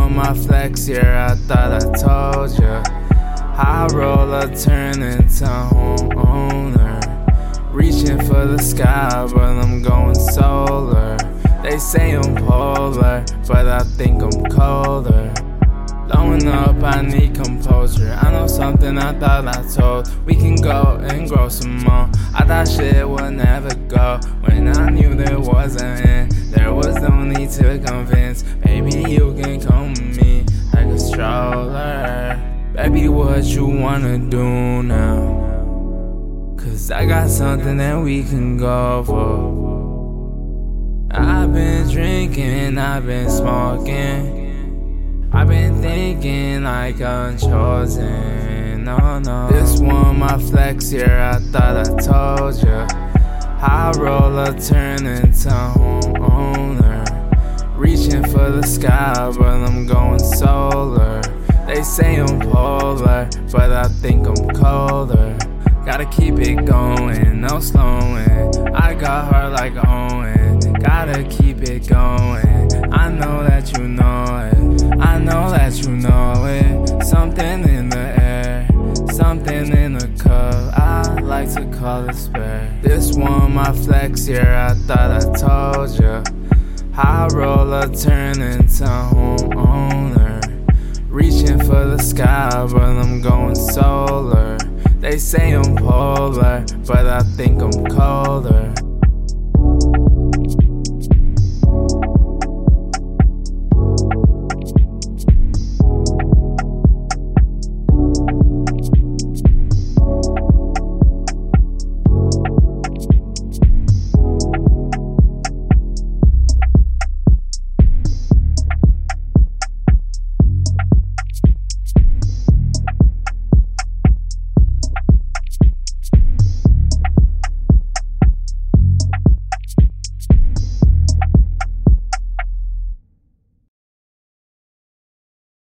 one my flex, yeah, I thought I told ya. High roller turn into homeowner. Reaching for the sky, but I'm going solar. They say I'm polar, but I think I'm colder. Blowing up, I need composure. I know something I thought I told. We can go and grow some more. I thought shit would never go. When I knew there was an end, there was no need to convince. Baby, you can come with me like a stroller. Baby, what you wanna do now? Cause I got something that we can go for. I've been drinking, I've been smoking, I've been thinking like unchosen, no. This one my flex, yeah, I thought I told ya. High roller turn into homeowner. Reaching for the sky, but I'm going solar. They say I'm polar, but I think I'm colder. Gotta keep it going, no slowing. I got heart like Owen. Gotta keep it going. I know that you know it. I know that you know it. Something in the air, something in the cup. I like to call it spare. This one my flex, yeah, I thought I told ya. High roller turn into homeowner. Reaching for the sky, but I'm going solar. They say I'm polar, but I think I'm colder.